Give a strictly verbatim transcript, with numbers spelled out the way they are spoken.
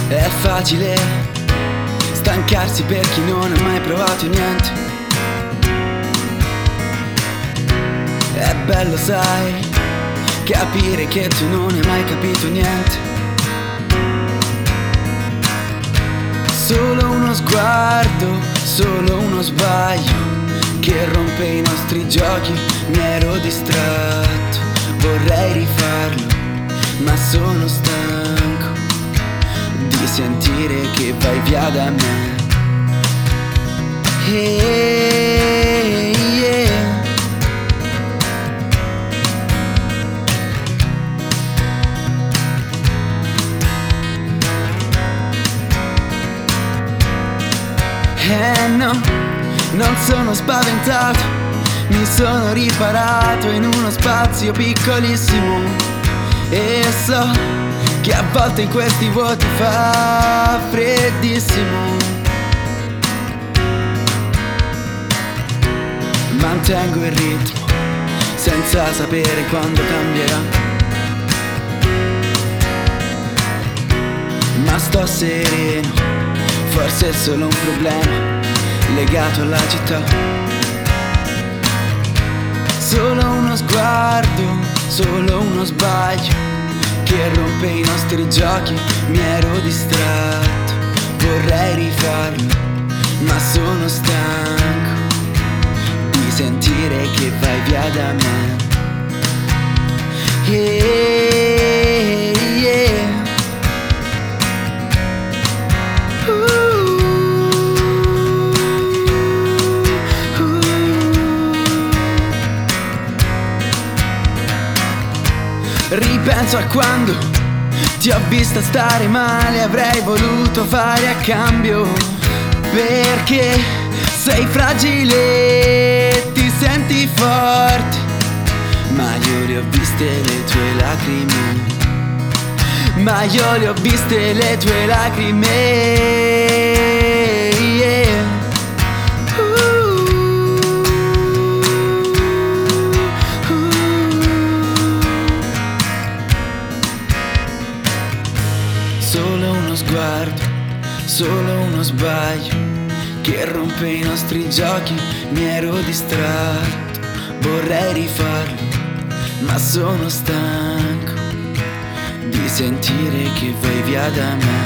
È facile stancarsi per chi non ha mai provato niente. È bello, sai, capire che tu non hai mai capito niente. Solo uno sguardo, solo uno sbaglio che rompe i nostri giochi. Mi ero distratto, vorrei rifarlo, ma sono stanco di sentire che vai via da me. Hey, yeah. Eh no, non sono spaventato, mi sono riparato in uno spazio piccolissimo. E so che a volte in questi vuoti fa freddissimo. Mantengo il ritmo senza sapere quando cambierà, ma sto sereno, forse è solo un problema legato alla città. Solo uno sguardo, solo uno sbaglio che rompe i nostri giochi. Mi ero distratto, vorrei rifarlo, ma sono stanco di sentire che vai via da me. Yeah, yeah. Ripenso a quando ti ho vista stare male, avrei voluto fare a cambio, perché sei fragile, ti senti forte, ma io le ho viste le tue lacrime, ma io le ho viste le tue lacrime, yeah. Solo uno sguardo, solo uno sbaglio che rompe i nostri giochi. Mi ero distratto, vorrei rifarlo, ma sono stanco di sentire che vai via da me.